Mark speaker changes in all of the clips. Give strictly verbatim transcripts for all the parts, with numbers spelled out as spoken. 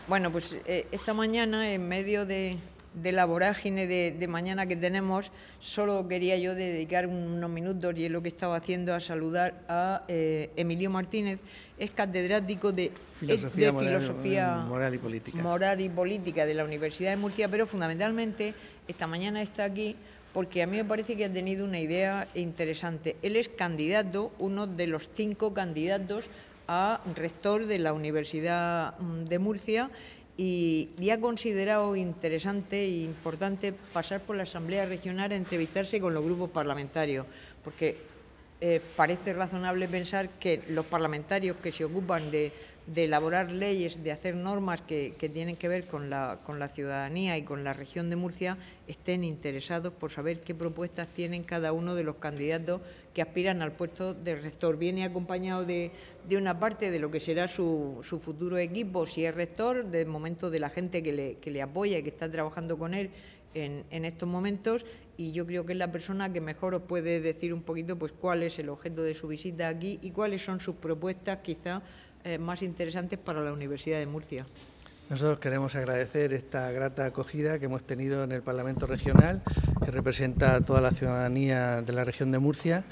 Speaker 1: Bueno, pues eh, esta mañana, en medio de, de la vorágine de, de mañana que tenemos, solo quería yo dedicar unos minutos, y es lo que estaba haciendo, a saludar a eh, Emilio Martínez. Es catedrático de
Speaker 2: Filosofía,
Speaker 1: de
Speaker 2: moral,
Speaker 1: filosofía
Speaker 2: moral y política.
Speaker 1: moral y política de la Universidad de Murcia, pero fundamentalmente esta mañana está aquí porque a mí me parece que ha tenido una idea interesante. Él es candidato, uno de los cinco candidatos a rector de la Universidad de Murcia, y, y ha considerado interesante e importante pasar por la Asamblea Regional a entrevistarse con los grupos parlamentarios, porque eh, parece razonable pensar que los parlamentarios que se ocupan de, de elaborar leyes, de hacer normas que, que tienen que ver con la, con la ciudadanía y con la región de Murcia, estén interesados por saber qué propuestas tienen cada uno de los candidatos que aspiran al puesto de rector. Viene acompañado de, de una parte de lo que será su, su futuro equipo, si es rector, del momento de la gente que le, que le apoya y que está trabajando con él en, en estos momentos, y yo creo que es la persona que mejor os puede decir un poquito pues cuál es el objeto de su visita aquí y cuáles son sus propuestas quizá eh, más interesantes para la Universidad de Murcia.
Speaker 2: Nosotros queremos agradecer esta grata acogida que hemos tenido en el Parlamento Regional, que representa a toda la ciudadanía de la región de Murcia,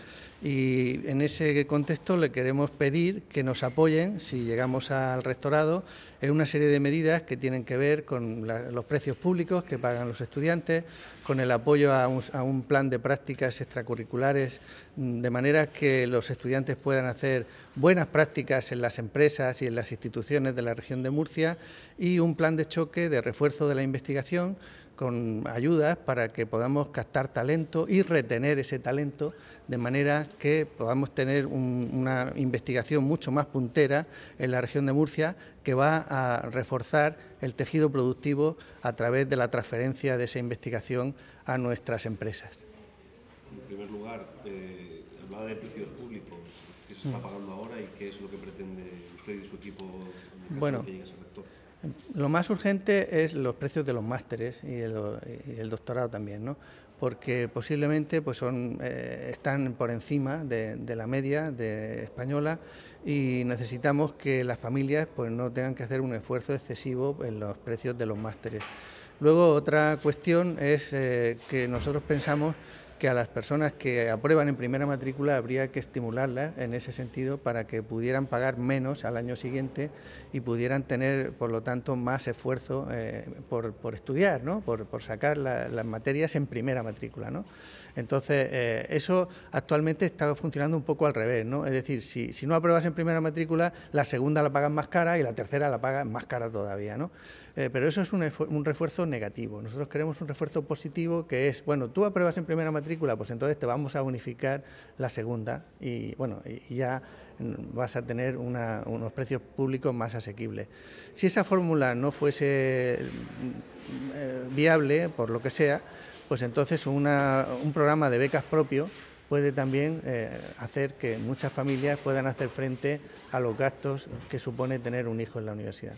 Speaker 2: y en ese contexto le queremos pedir que nos apoyen, si llegamos al rectorado, en una serie de medidas que tienen que ver con la, los precios públicos que pagan los estudiantes, con el apoyo a un, a un plan de prácticas extracurriculares, de manera que los estudiantes puedan hacer buenas prácticas en las empresas y en las instituciones de la región de Murcia, y un plan de choque de refuerzo de la investigación con ayudas para que podamos captar talento y retener ese talento, de manera que podamos tener un, una investigación mucho más puntera en la región de Murcia, que va a reforzar el tejido productivo a través de la transferencia de esa investigación a nuestras empresas.
Speaker 3: En primer lugar, eh, hablaba de precios públicos, ¿qué se está pagando ahora y qué es lo que pretende usted y su equipo en el caso
Speaker 2: bueno,
Speaker 3: de que llegue a ser rector?
Speaker 2: Lo más urgente es los precios de los másteres y el, y el doctorado también, ¿no? Porque posiblemente pues son, eh, están por encima de, de la media de española, y necesitamos que las familias pues no tengan que hacer un esfuerzo excesivo en los precios de los másteres. Luego, otra cuestión es eh, que nosotros pensamos que a las personas que aprueban en primera matrícula habría que estimularlas en ese sentido para que pudieran pagar menos al año siguiente y pudieran tener, por lo tanto, más esfuerzo eh, por, por estudiar, ¿no? por, por sacar la, las materias en primera matrícula, ¿no? Entonces, eh, eso actualmente está funcionando un poco al revés, ¿no? Es decir, si, si no apruebas en primera matrícula, la segunda la pagas más cara y la tercera la pagas más cara todavía, ¿no? Eh, pero eso es un, un refuerzo negativo. Nosotros queremos un refuerzo positivo, que es, bueno, tú apruebas en primera matrícula, pues entonces te vamos a unificar la segunda y, bueno, y ya vas a tener una, unos precios públicos más asequibles. Si esa fórmula no fuese eh, viable, por lo que sea, pues entonces una, un programa de becas propio puede también eh, hacer que muchas familias puedan hacer frente a los gastos que supone tener un hijo en la universidad.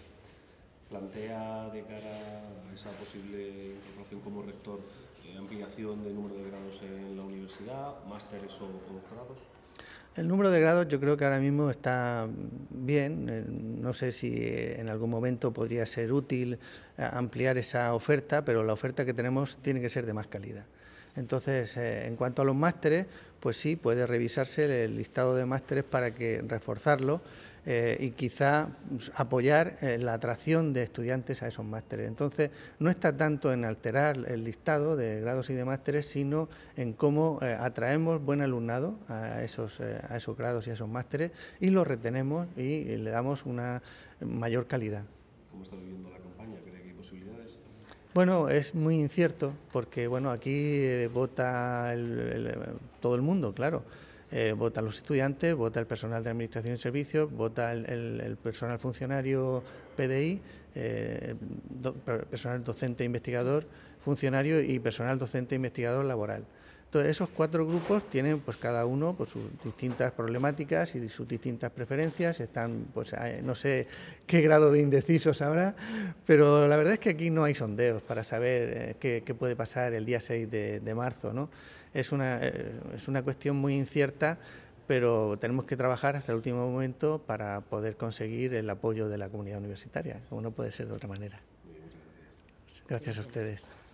Speaker 3: ¿Plantea de cara a esa posible incorporación como rector eh, ampliación del número de grados en la universidad, másteres o, o doctorados?
Speaker 2: El número de grados yo creo que ahora mismo está bien. No sé si en algún momento podría ser útil ampliar esa oferta, pero la oferta que tenemos tiene que ser de más calidad. Entonces, eh, en cuanto a los másteres, pues sí, puede revisarse el listado de másteres para que reforzarlo eh, y quizá pues, apoyar eh, la atracción de estudiantes a esos másteres. Entonces, no está tanto en alterar el listado de grados y de másteres, sino en cómo eh, atraemos buen alumnado a esos, eh, a esos grados y a esos másteres, y los retenemos y, y le damos una mayor calidad.
Speaker 3: ¿Cómo está viviendo la campaña? ¿Cree que hay posibilidades?
Speaker 2: Bueno, es muy incierto porque bueno, aquí eh, vota el, el, todo el mundo, claro. Eh, votan los estudiantes, vota el personal de Administración y Servicios, vota el, el, el personal funcionario P D I, eh, do, personal docente e investigador, funcionario y personal docente e investigador laboral. Entonces, esos cuatro grupos tienen pues cada uno pues, sus distintas problemáticas y sus distintas preferencias. Están, pues no sé qué grado de indecisos habrá, pero la verdad es que aquí no hay sondeos para saber eh, qué, qué puede pasar el día seis de, de marzo, ¿no? Es una, eh, es una cuestión muy incierta, pero tenemos que trabajar hasta el último momento para poder conseguir el apoyo de la comunidad universitaria, como no puede ser de otra manera. Gracias a ustedes.